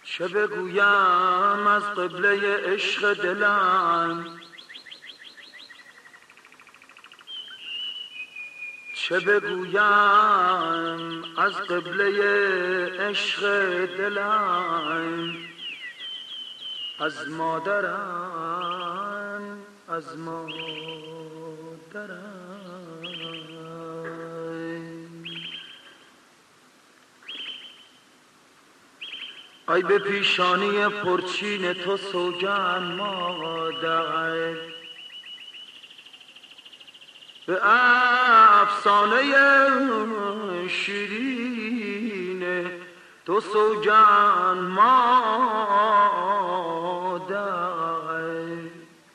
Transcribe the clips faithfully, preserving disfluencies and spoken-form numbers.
چه بگویم از قبله عشق دلم، چه بگویم از قبله عشق دلم، از مادرم از مادرم. ای به پیشانی پرچین تو سوگند مادر، به افسانه شیرین تو سوگند مادر.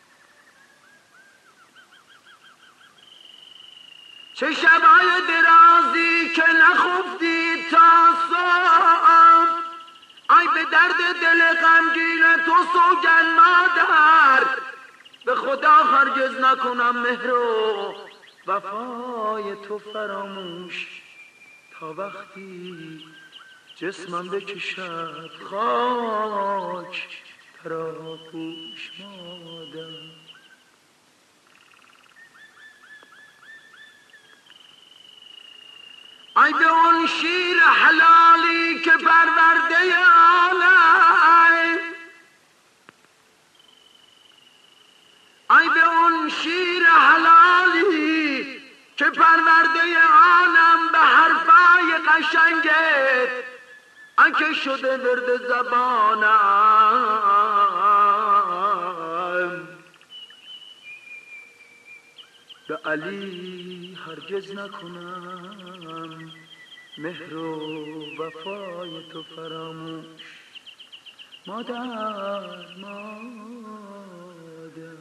چه شبای درازی که نخفتی تا صبح، ای به درد دل غمگین تو سوگند مادر. به خدا هرگز نکنم مهر و وفای تو فراموش، تا وقتی جسمم بکشد خاک در آغوش مادر. ای به اون شیر حلالی که پرورده عالم، ای به اون شیر حلالی که پرورده عالم، به حرفای قشنگت انکه شده ورد زبانم. به علی هرگز نکنم مهر و وفای تو فراموش، مادر مادر.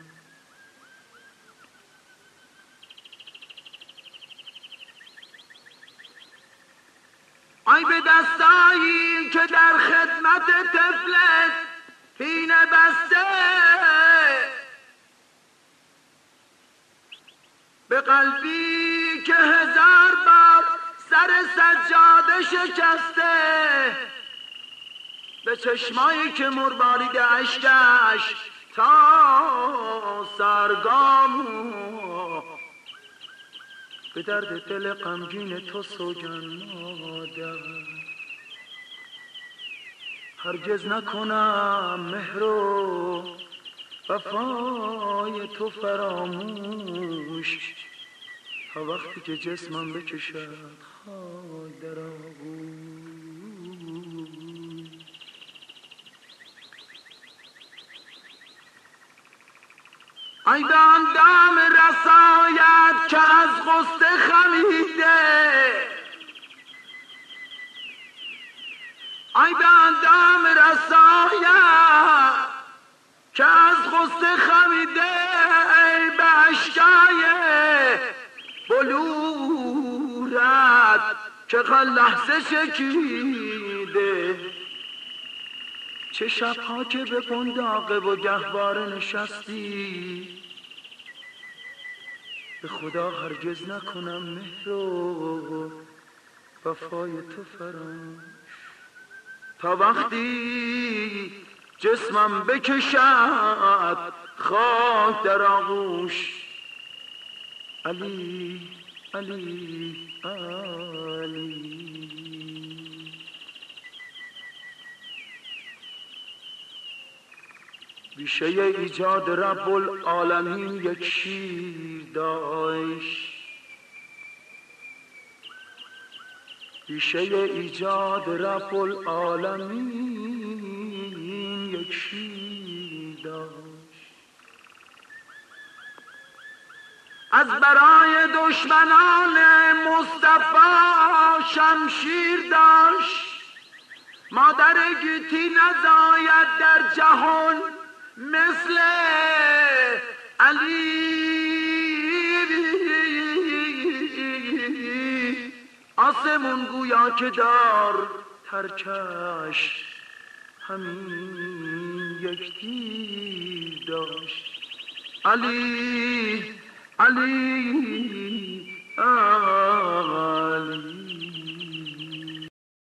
ای به دستایی که در خدمت طفلت پینه بسته، به قلبی که هزار بار سر سجاده شکسته، به چشمایی که مربارید اشکش تا سرگام، به درد دل غمگین تو سوگند مادر. هرگز نکنم مهر و وفای تو فراموش، تا وقتی که جسمم بکشد خاک در آغوش. ای به آن دم رسایت که از غصه خمیده، ای به آن دم رسایت که از غصه خمیده، ای به اشکای بلورت که خل لحظه شکیده. چه شبها که به قنداقه و گهواره نشستی، به خدا هرگز نکنم مهر و وفای تو فراموش، تا وقتی جسمم بکشد خاک در آغوش. علی علی علی. بیشه ایجاد رب العالمین یک شیر داشت، بیشه ایجاد رب العالمین یک شیر داشت. از برای دشمنان مصطفی شمشیر داشت، مادر گیتی نزاید در جهان مثل علی. آسمون گویا که دار ترکش همین یک تیر داشت. علی علی علی.